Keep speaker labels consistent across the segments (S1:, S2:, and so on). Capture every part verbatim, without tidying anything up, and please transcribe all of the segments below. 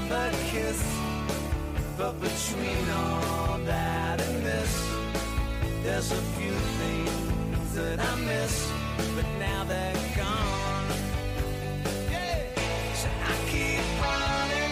S1: a kiss. But between all that and this, there's a few things that I miss, but now they're gone. Yeah. So I keep running.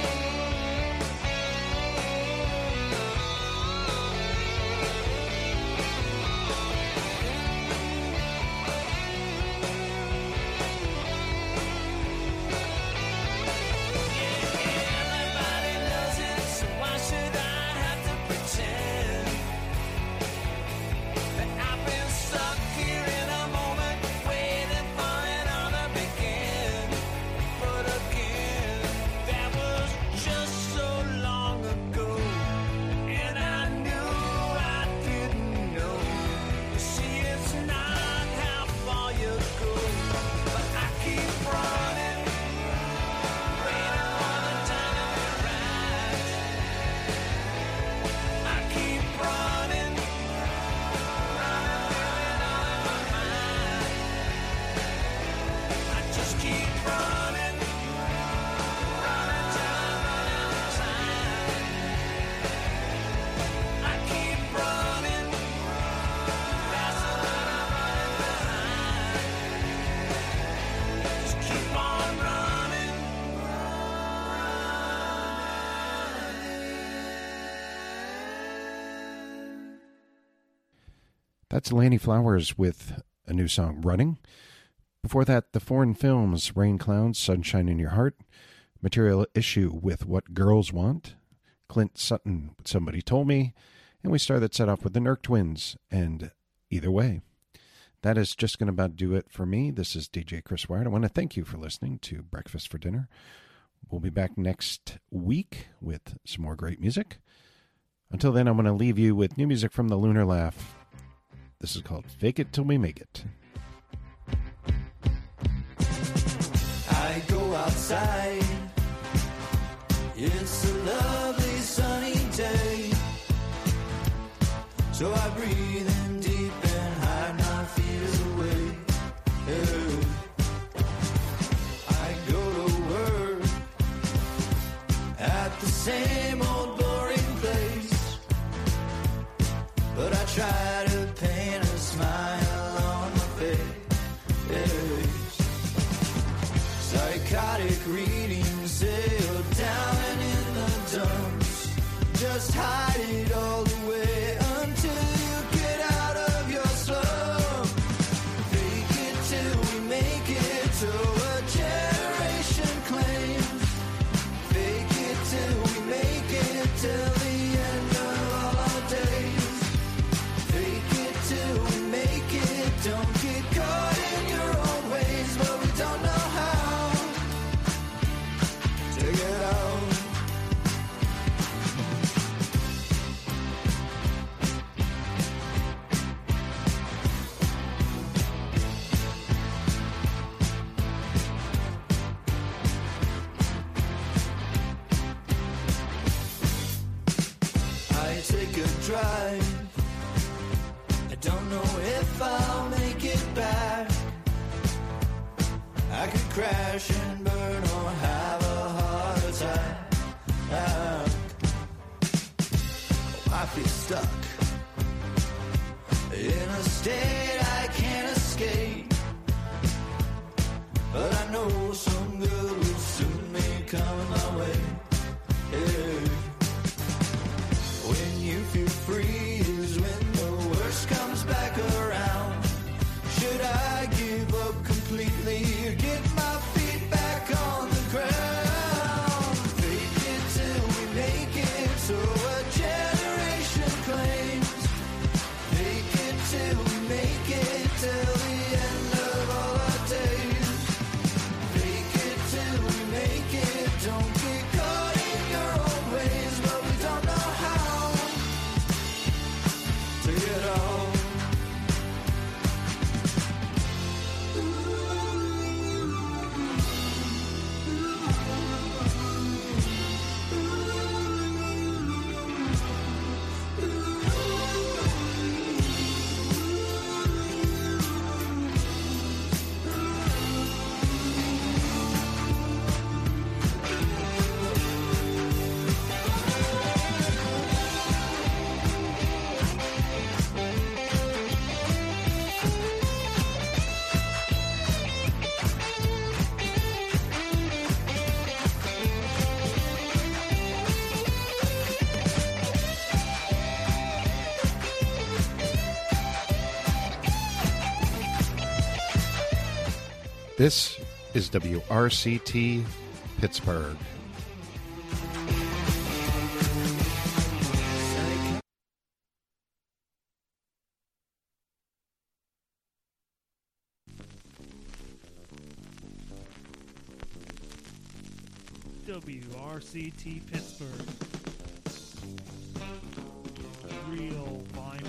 S2: That's Lanny Flowers with a new song, Running. Before that, the Foreign Films, Rain Clouds, Sunshine in Your Heart. Material Issue with What Girls Want. Clint Sutton, Somebody Told Me. And we started that set off with the Nerk Twins and Either Way. That is just going to about do it for me. This is D J Chris Wired. I want to thank you for listening to Breakfast for Dinner. We'll be back next week with some more great music. Until then, I'm going to leave you with new music from the Lunar Laugh. This is called Fake It Till We Make It.
S1: I go outside. It's a lovely sunny day. So I breathe in deep and hide my fears away. Yeah. I go to work at the same old boring place, but I try to paint a smile on my face. Psychotic readings say you're down and in the dumps. Just hide it all away until you get out of your slump. Fake it till we make it, so a generation claims. Fake it till we make it, till the end of all our days. Fake it till we make it, don't get caught in your own ways, but we don't know how to get out. I take a drive. I don't know if I'll make it back. I could crash and burn or have a heart attack. Oh, I feel stuck in a state I can't escape, but I know some good will soon be coming my way. Yeah. When you feel free is when the worst comes back around. Should I give up completely or get my feet back on the ground? Fake it till we make it, so a generation claims. Fake it till we make
S2: This is W R C T Pittsburgh.
S3: W R C T Pittsburgh. Real vinyl.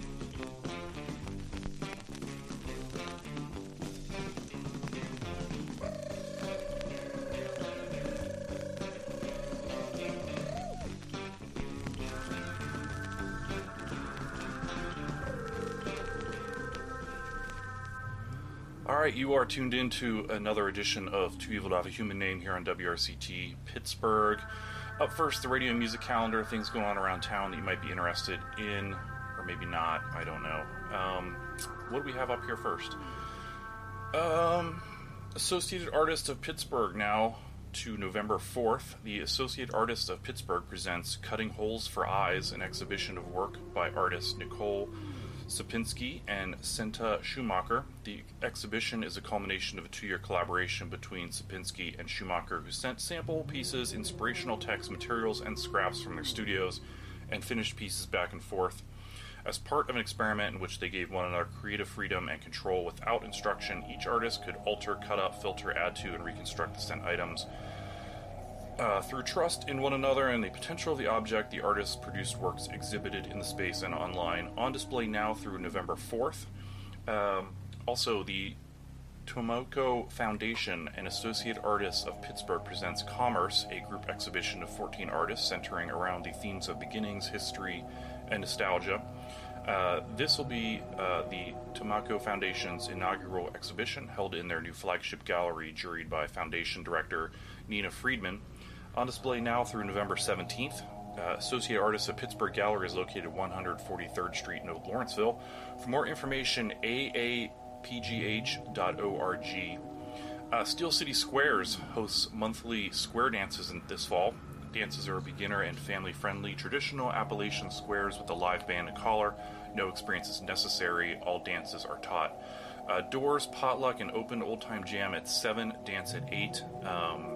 S4: Alright, you are tuned in to another edition of Too Evil to Have a Human Name here on W R C T Pittsburgh. Up first, the radio and music calendar, things going on around town that you might be interested in, or maybe not, I don't know. Um, what do we have up here first? Um, Associated Artists of Pittsburgh now to November fourth. The Associated Artists of Pittsburgh presents Cutting Holes for Eyes, an exhibition of work by artists Nicole Sapinski and Senta Schumacher. The exhibition is a culmination of a two-year collaboration between Sapinski and Schumacher, who sent sample pieces, inspirational text materials, and scraps from their studios, and finished pieces back and forth. As part of an experiment in which they gave one another creative freedom and control without instruction, each artist could alter, cut up, filter, add to, and reconstruct the sent items. Uh, through trust in one another and the potential of the object, the artists produced works exhibited in the space and online, on display now through November fourth. Um, also, the Tomoko Foundation and Associated Artists of Pittsburgh presents Commerce, a group exhibition of fourteen artists centering around the themes of beginnings, history, and nostalgia. Uh, this will be uh, the Tomoko Foundation's inaugural exhibition, held in their new flagship gallery, juried by Foundation Director Nina Friedman. On display now through November seventeenth. Uh, Associated Artists of Pittsburgh Gallery is located at one forty-third Street in Lawrenceville. For more information, a a p g h dot org. Uh, Steel City Squares hosts monthly square dances in this fall. Dances are beginner and family-friendly, traditional Appalachian squares with a live band and collar. No experience is necessary. All dances are taught. Uh, doors, potluck, and open old-time jam at seven, dance at eight. Um,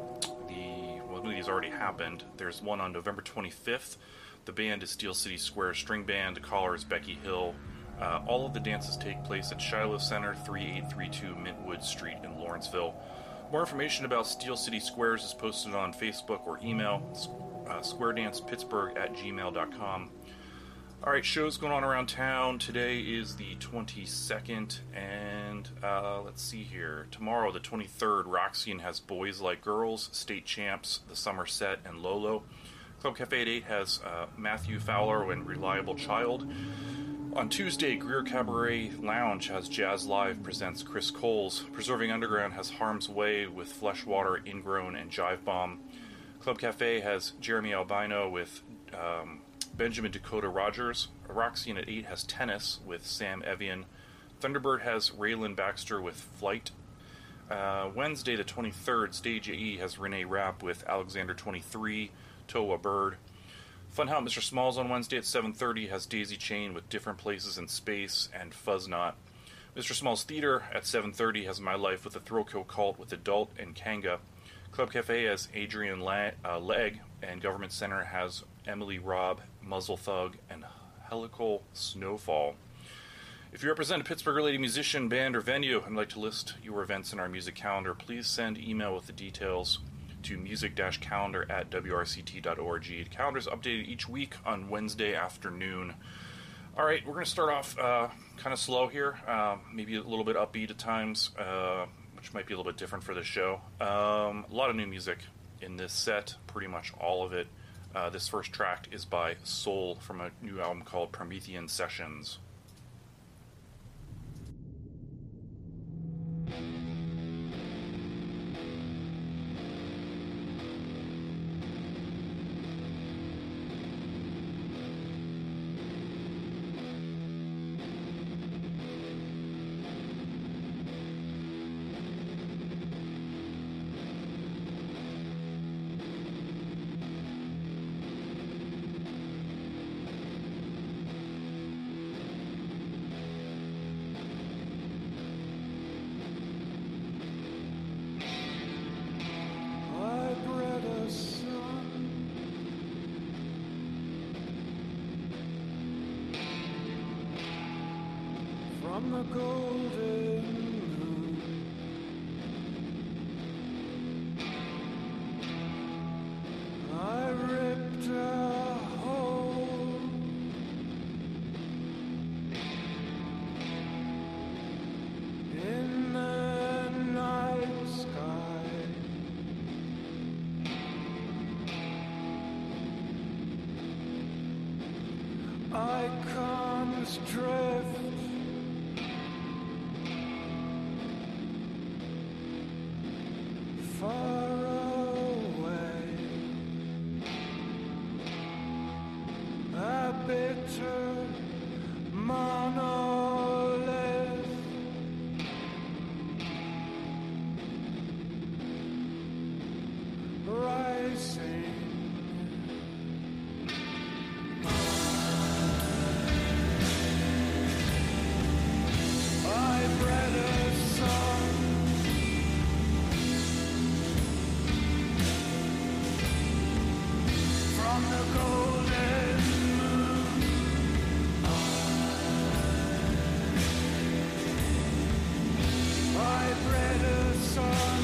S4: One of these already happened. There's one on November twenty-fifth. The band is Steel City Square String Band. The caller is Becky Hill. Uh, all of the dances take place at Shiloh Center, thirty-eight thirty-two Mintwood Street in Lawrenceville. More information about Steel City Squares is posted on Facebook or email, uh, squaredancepittsburgh at gmail dot com. Alright, shows going on around town. Today is the twenty-second, and uh, let's see here. Tomorrow, the twenty-third, Roxy has Boys Like Girls, State Champs, The Somerset, and Lolo. Club Cafe at eight has uh, Matthew Fowler and Reliable Child. On Tuesday, Greer Cabaret Lounge has Jazz Live presents Chris Coles. Preserving Underground has Harm's Way with Fleshwater, Ingrown, and Jive Bomb. Club Cafe has Jeremy Albino with Um, Benjamin Dakota Rogers. Roxy at eight has Tennis with Sam Evian. Thunderbird has Raylan Baxter with Flight. Uh, Wednesday the twenty-third, Stage A E has Renee Rapp with Alexander twenty-three, Toa Bird. Funhouse Mister Smalls on Wednesday at seven thirty has Daisy Chain with Different Places in Space and Fuzznot. Mister Smalls Theater at seven thirty has My Life with the Throwkill Cult with Adult and Kanga. Club Cafe has Adrian La- uh, Legg, and Government Center has Emily Robb, Muzzle Thug, and Helical Snowfall. If you represent a Pittsburgh-related musician, band, or venue and would like to list your events in our music calendar, please send email with the details to music-calendar at w r c t dot org. The calendar is updated each week on Wednesday afternoon. All right, we're going to start off uh, kind of slow here, uh, maybe a little bit upbeat at times, uh, which might be a little bit different for this show. Um, a lot of new music in this set, pretty much all of it. Uh, this first track is by Soul from a new album called Promethean Sessions.
S1: the golden moon. I ripped a hole in the night sky. Icons drift far away. A bitter monolith rising. I bred a song from the golden moon. I bred a song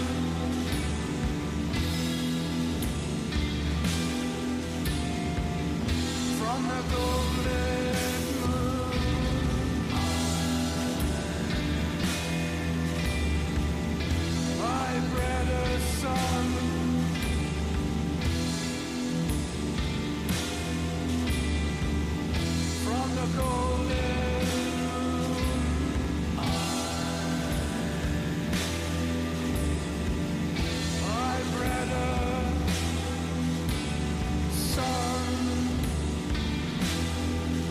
S1: from the golden moon. I bred a song from the golden moon. I bred a song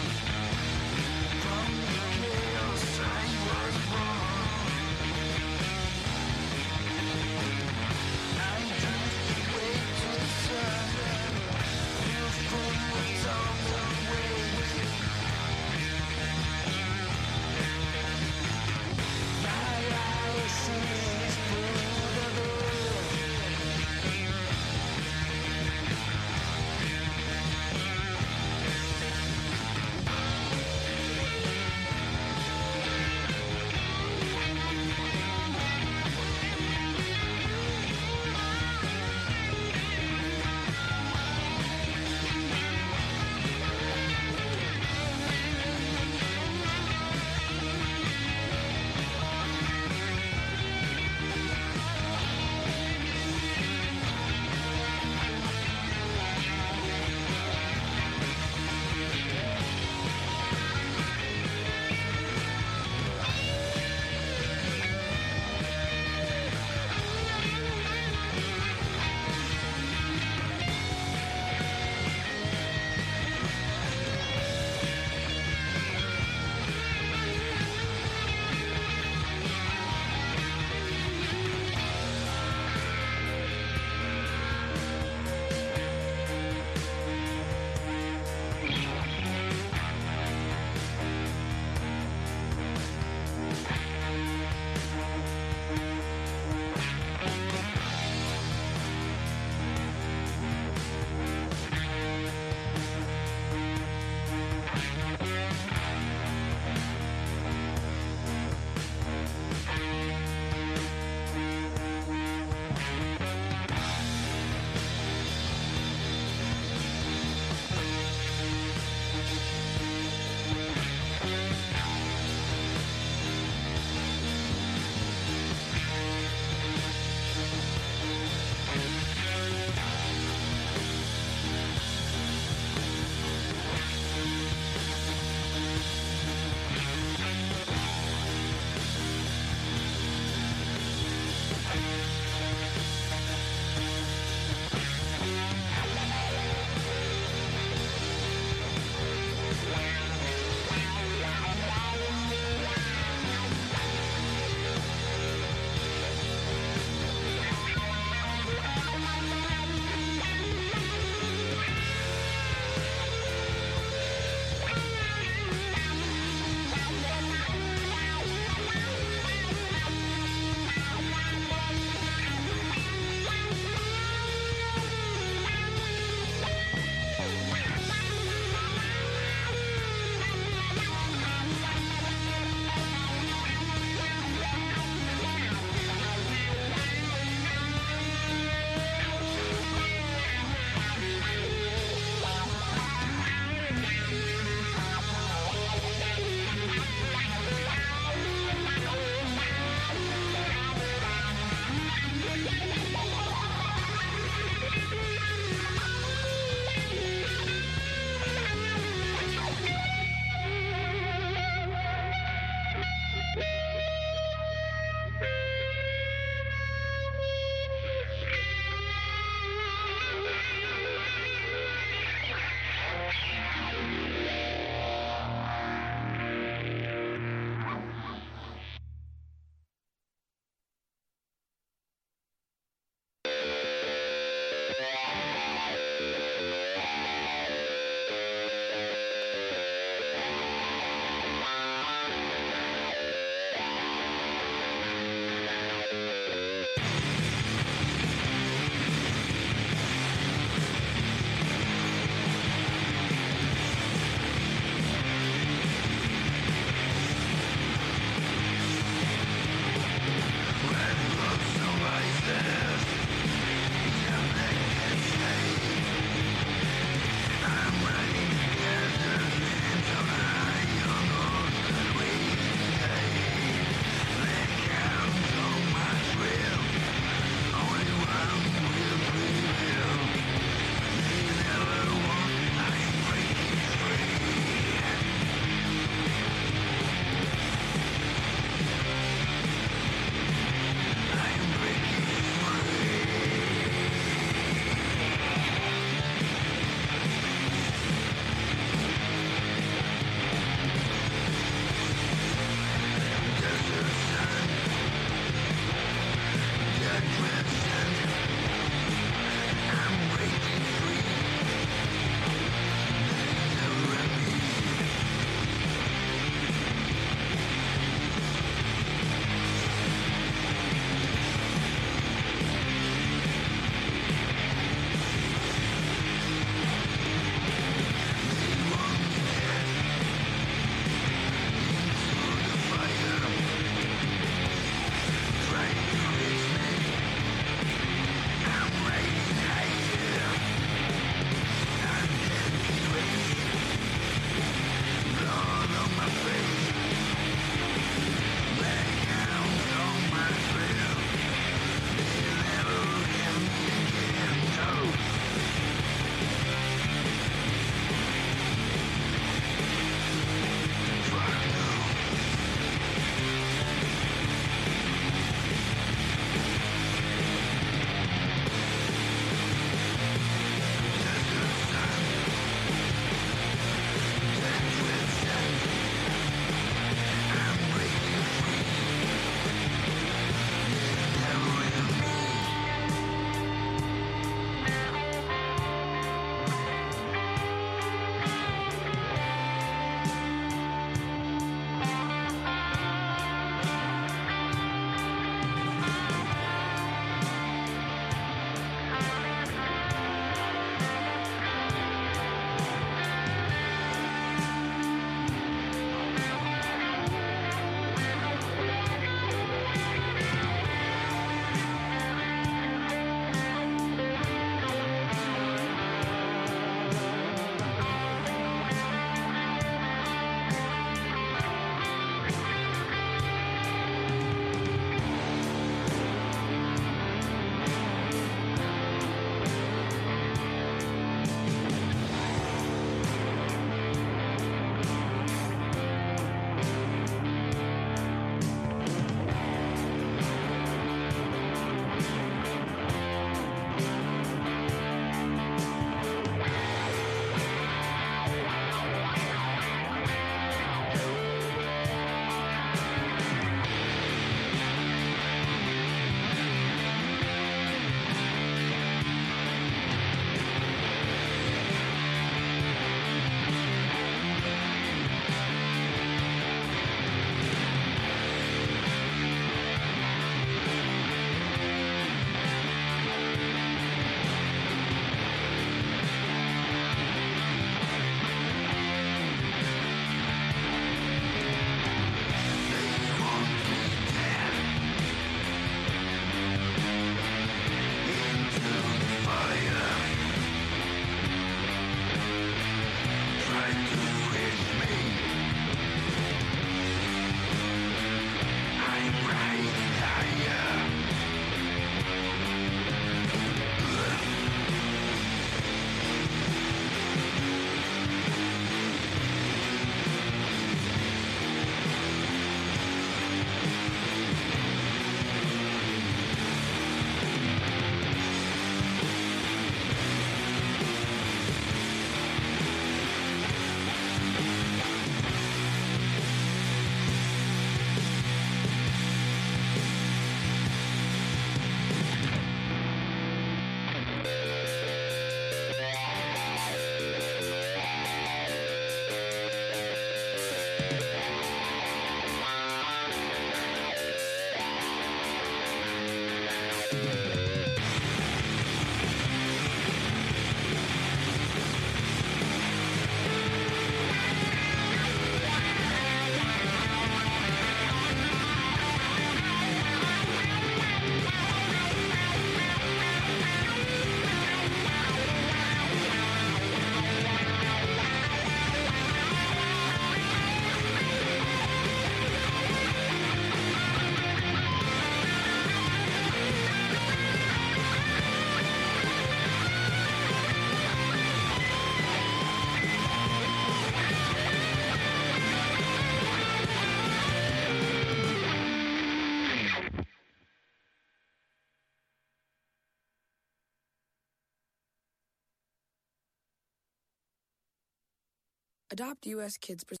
S5: Adopt U S Kids. Pres-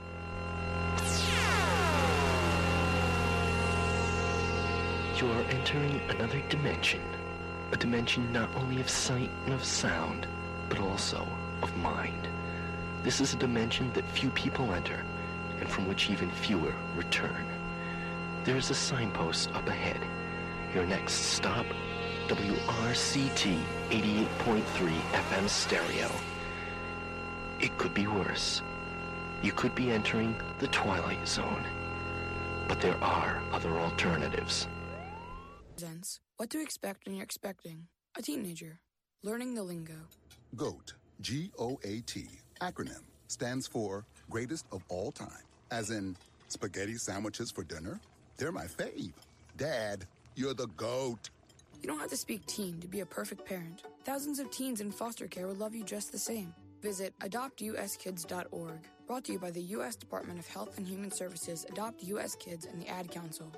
S6: You're entering another dimension. A dimension not only of sight and of sound, but also of mind. This is a dimension that few people enter, and from which even fewer return. There is a signpost up ahead. Your next stop, W R C T eighty-eight point three F M stereo. It could be worse. You could be entering the Twilight Zone. But there are other alternatives.
S5: Presents What to Expect When You're Expecting a Teenager. Learning the lingo.
S7: GOAT, G O A T, acronym, stands for Greatest of All Time. As in, spaghetti sandwiches for dinner? They're my fave. Dad, you're the GOAT.
S5: You don't have to speak teen to be a perfect parent. Thousands of teens in foster care will love you just the same. Visit adopt u s kids dot org. Brought to you by the U S Department of Health and Human Services, Adopt U S Kids, and the Ad Council.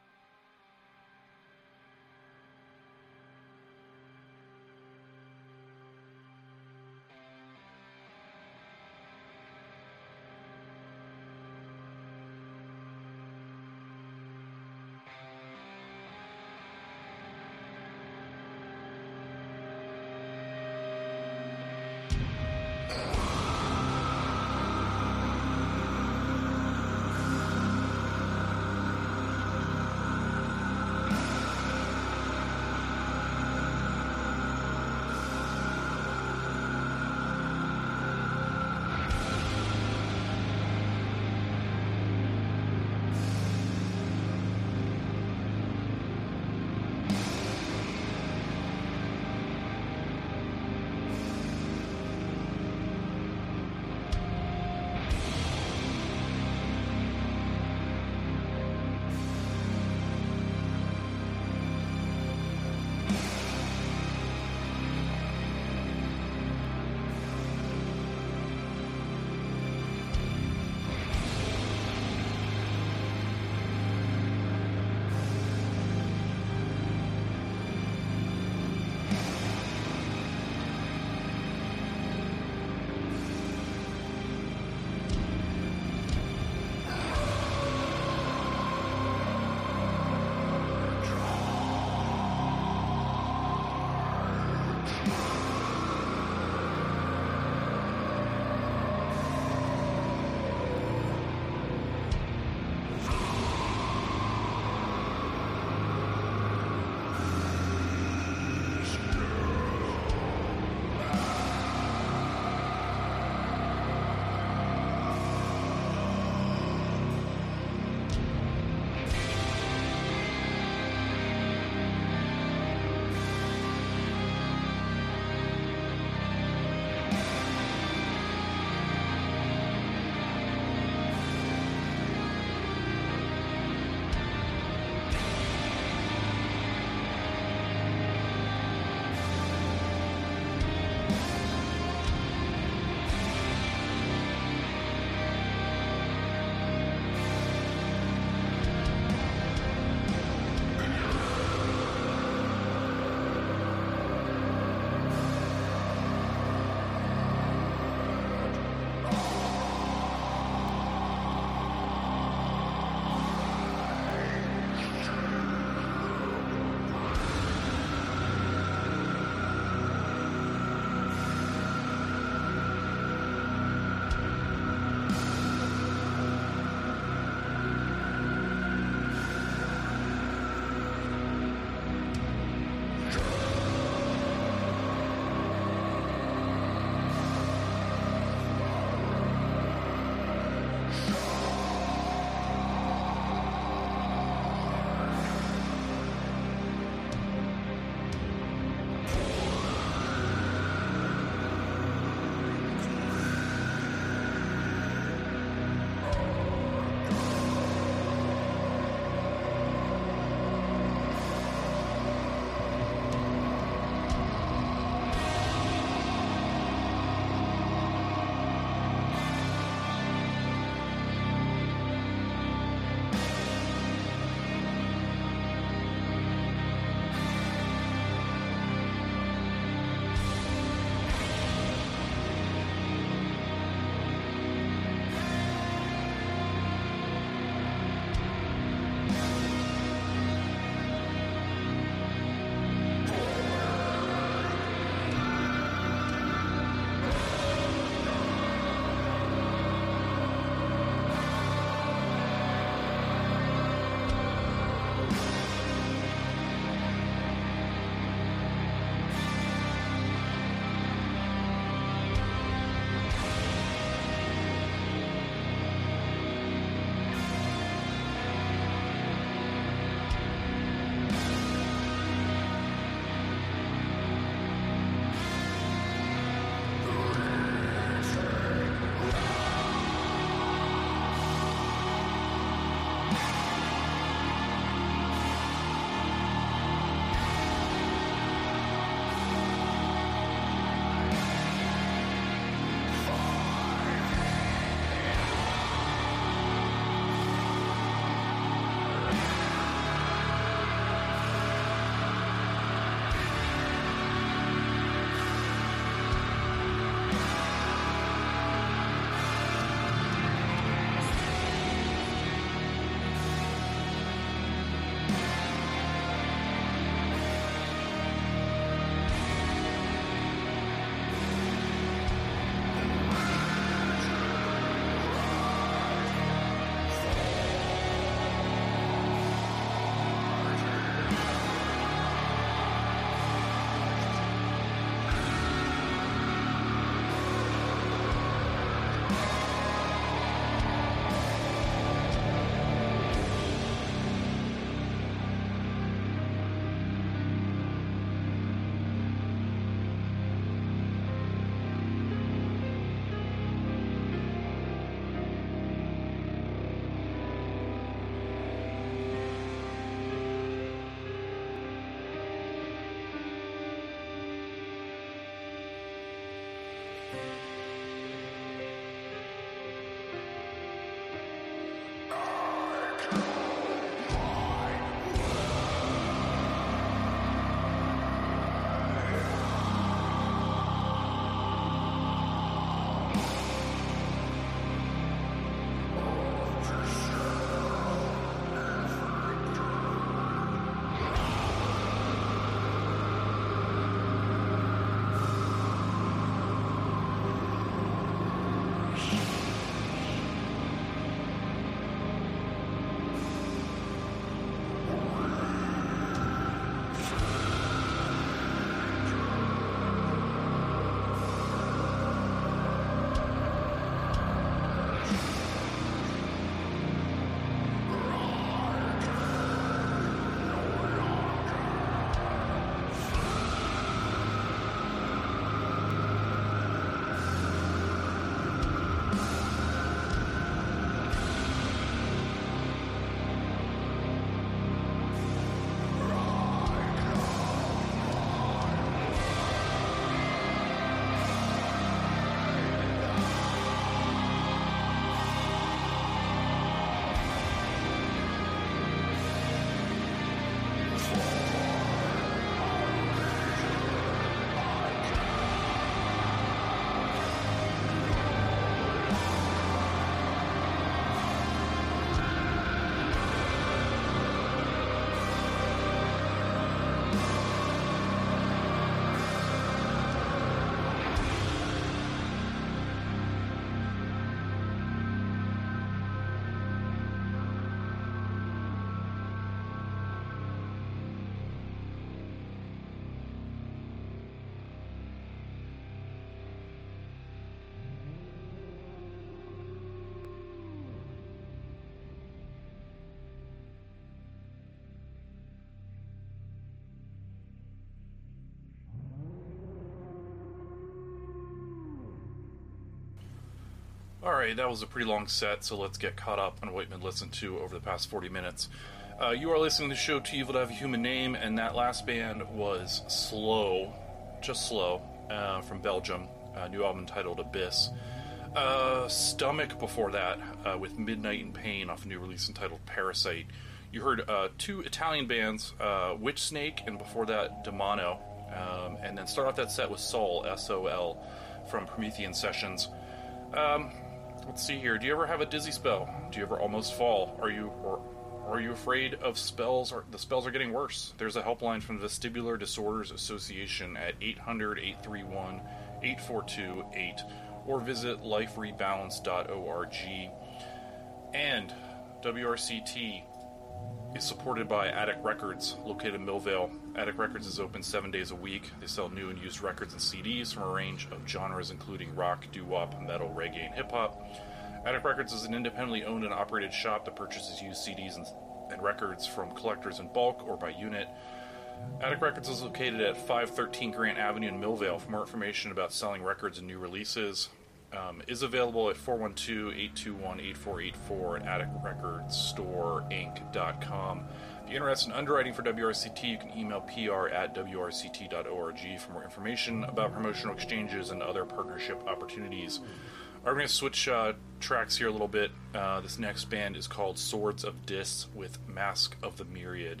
S4: Alright, that was a pretty long set, so let's get caught up on what we've been listening to over the past forty minutes. Uh, you are listening to the show Too Evil to Have a Human Name, and that last band was Slow, just Slow, uh, from Belgium, a new album titled Abyss. Uh, Stomach before that, uh, with Midnight in Pain off a new release entitled Parasite. You heard uh, two Italian bands, uh, Witch Snake, and before that, Demano. Um, and then start off that set with Sol, S O L, from Promethean Sessions. Um, let's see here. Do you ever have a dizzy spell? Do you ever almost fall? Are you... or Are you afraid of spells? Or the spells are getting worse? There's a helpline from the Vestibular Disorders Association at eight hundred, eight three one, eight four two eight, or visit life rebalance dot org. And W R C T is supported by Attic Records, located in Millvale. Attic Records is open seven days a week. They sell new and used records and C Ds from a range of genres including rock, doo-wop, metal, reggae, and hip-hop. Attic Records is an independently owned and operated shop that purchases used C Ds and, and records from collectors in bulk or by unit. Attic Records is located at five thirteen Grant Avenue in Millvale. For more information about selling records and new releases, um, is available at four one two, eight two one, eight four eight four at attic records store inc dot com. If you're interested in underwriting for W R C T, you can email P R at W R C T dot org for more information about promotional exchanges and other partnership opportunities. We're going to switch uh, tracks here a little bit. Uh, this next band is called Swords of Dis with Mask of the Myriad.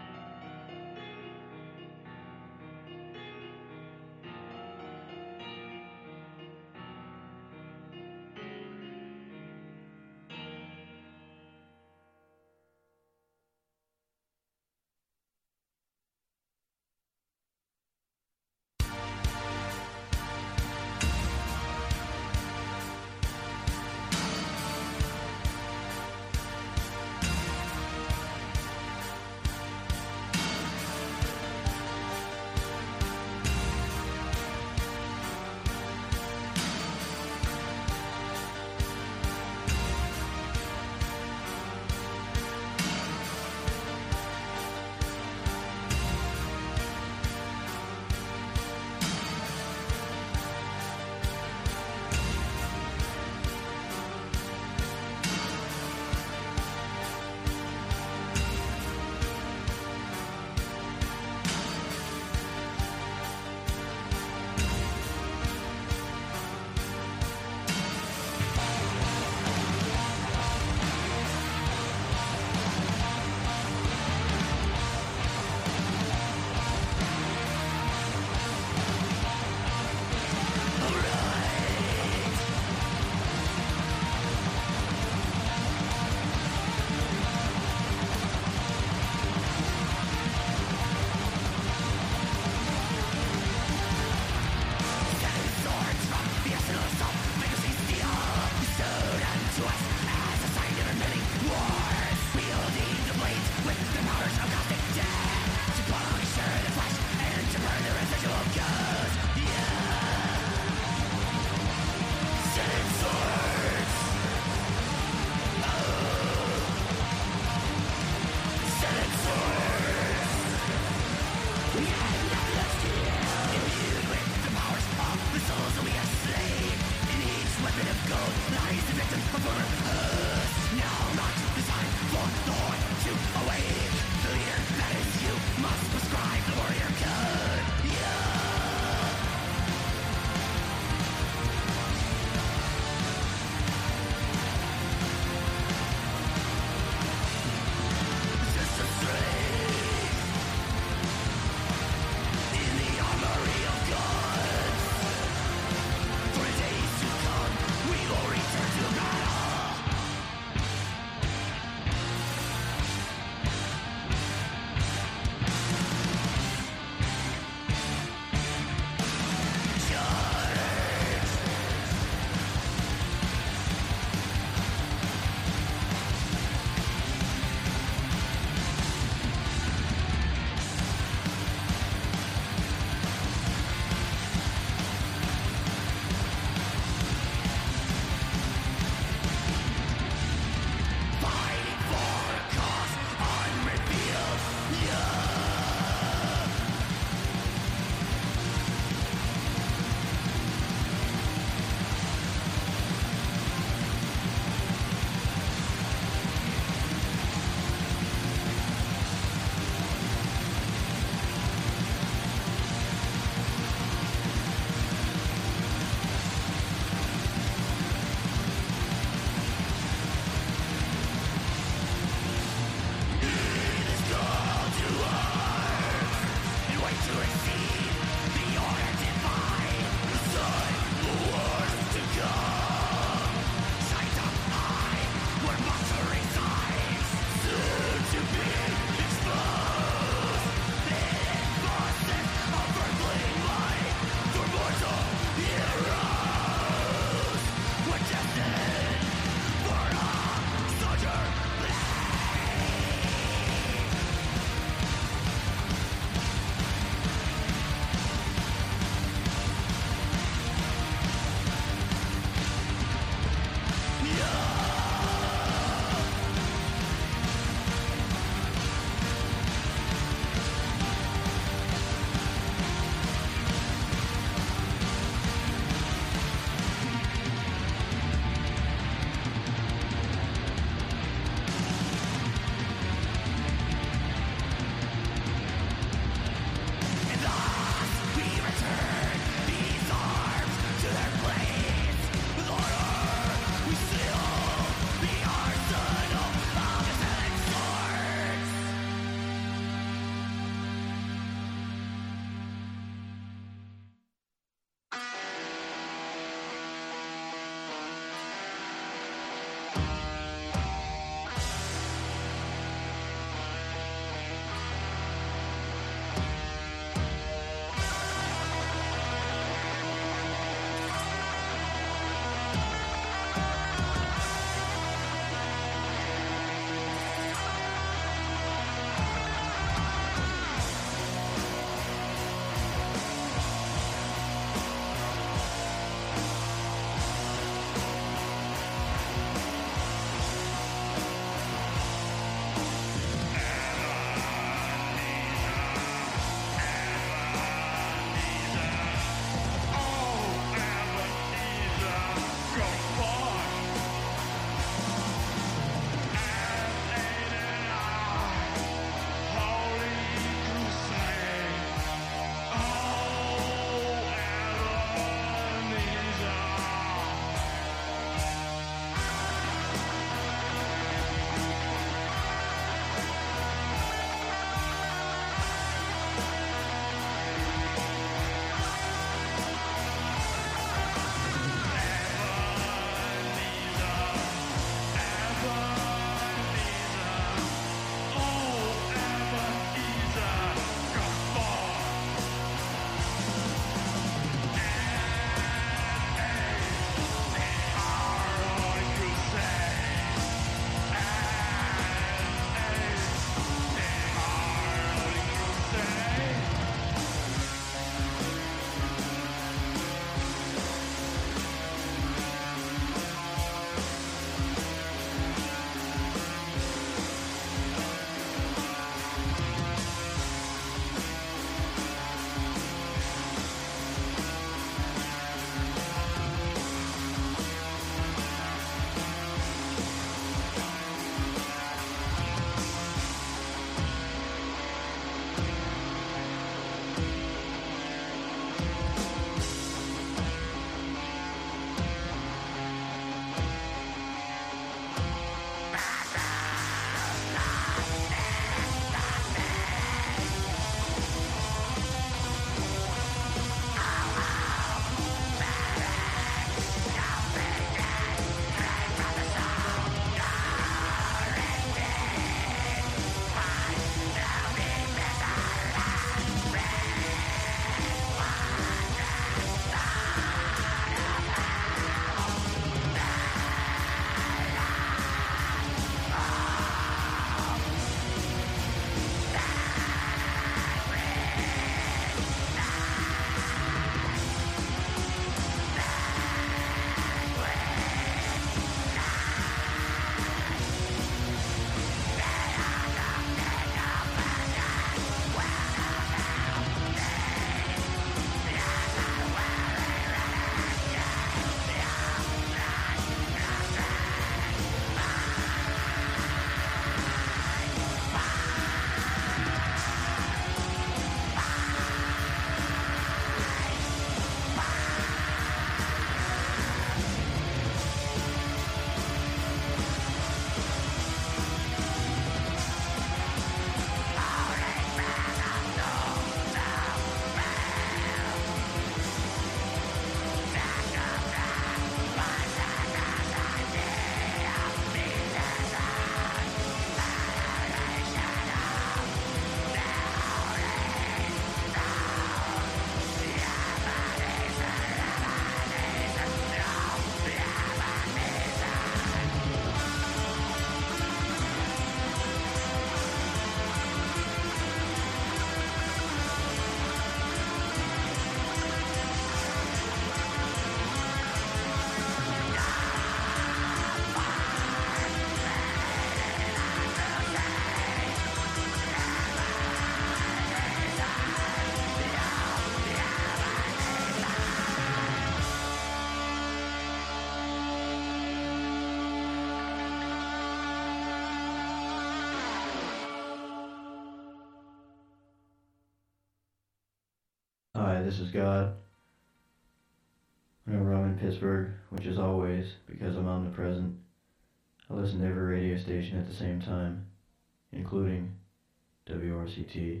S8: this is God. Whenever I'm in Pittsburgh, which is always because I'm omnipresent, I listen to every radio station at the same time, including W R C T.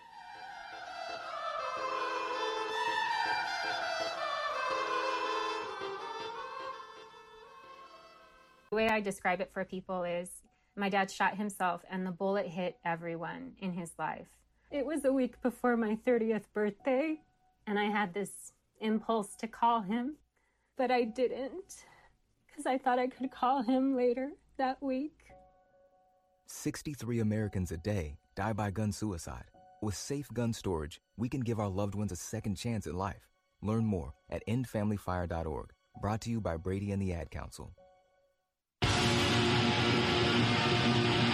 S9: The way I describe it for people is my dad shot himself and the bullet hit everyone in his life. It was a week before my thirtieth birthday, and I had this impulse to call him, but I didn't, because I thought I could call him later that week.
S10: sixty-three Americans a day die by gun suicide. With safe gun storage, we can give our loved ones a second chance at life. Learn more at end family fire dot org. Brought to you by Brady and the Ad Council.